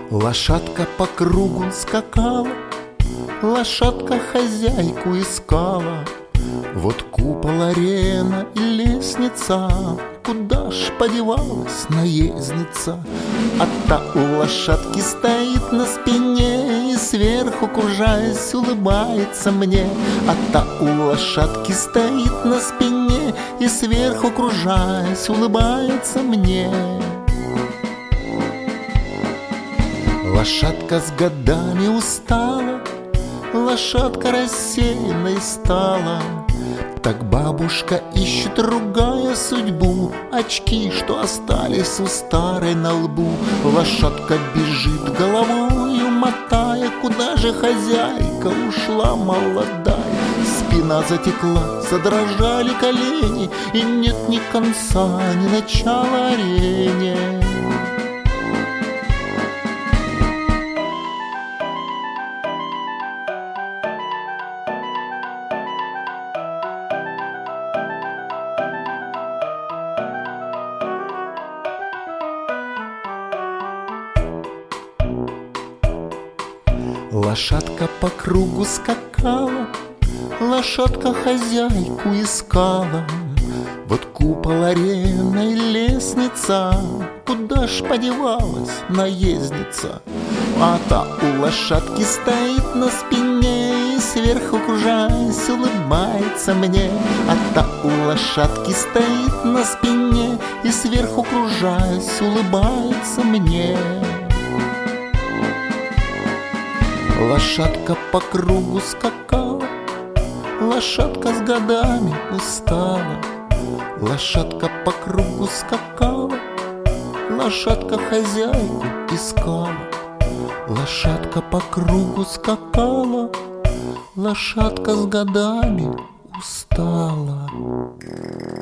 Лошадка по кругу скакала, лошадка хозяйку искала. Вот купол, арена и лестница, куда ж подевалась наездница? А та у лошадки стоит на спине и сверху, кружаясь, улыбается мне. А та у лошадки стоит на спине и сверху, кружаясь, улыбается мне. Лошадка с годами устала, лошадка рассеянной стала. Так бабушка ищет, ругая судьбу, очки, что остались у старой на лбу. Лошадка бежит головою, мотая, куда же хозяйка ушла молодая. Спина затекла, задрожали колени, и нет ни конца, ни начала арене. Лошадка по кругу скакала, лошадка хозяйку искала. Вот купол, арена и лестница, куда ж подевалась наездница? А та у лошадки стоит на спине и сверху, кружаясь, улыбается мне. А та у лошадки стоит на спине и сверху, кружаясь, улыбается мне. Лошадка по кругу скакала, лошадка с годами устала. Лошадка по кругу скакала, лошадка хозяйку искала. Лошадка по кругу скакала, лошадка с годами устала.